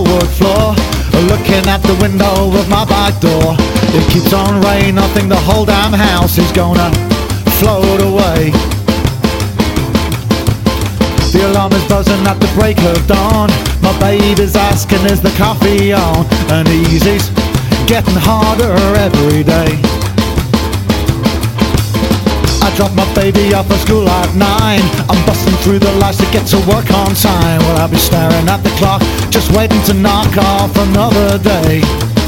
wood floor, looking at the window of my back door. It keeps on raining, I think the whole damn house is gonna float away. The alarm is buzzing at the break of dawn. My baby's asking, is the coffee on? And easy's getting harder every day. I drop my baby off at school at 9. I'm busting through the lights to get to work on time. Well, I'll be staring at the clock, just waiting to knock off another day.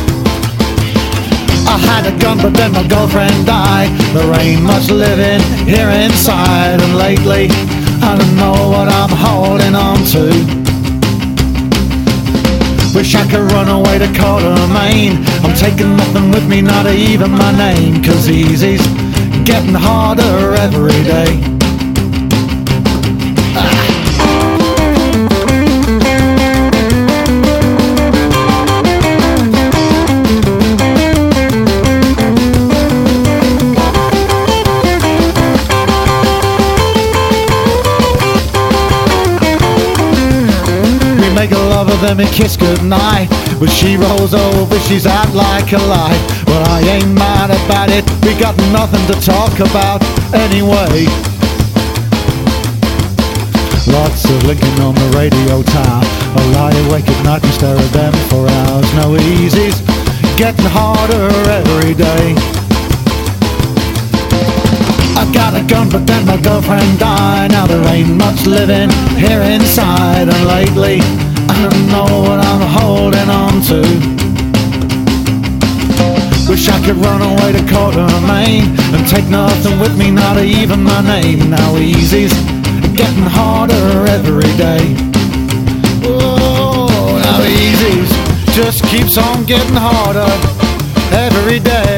I had a gun, but then my girlfriend died. There ain't much living here inside, and lately I don't know what I'm holding on to. Wish I could run away to Maine. I'm taking nothing with me, not even my name, 'cause easy's getting harder every day. Make a love of them and kiss goodnight, but she rolls over, she's out like a light. Well, I ain't mad about it, we got nothing to talk about anyway. Lots of Lincoln on the radio tower, I lie awake at night and stare at them for hours. No easy's getting harder every day. I got a gun, but then my girlfriend died. Now there ain't much living here inside, and lately I don't know what I'm holding on to. Wish I could run away to Maine and take nothing with me, not even my name. Now easy's getting harder every day. Oh, now easy's just keeps on getting harder every day.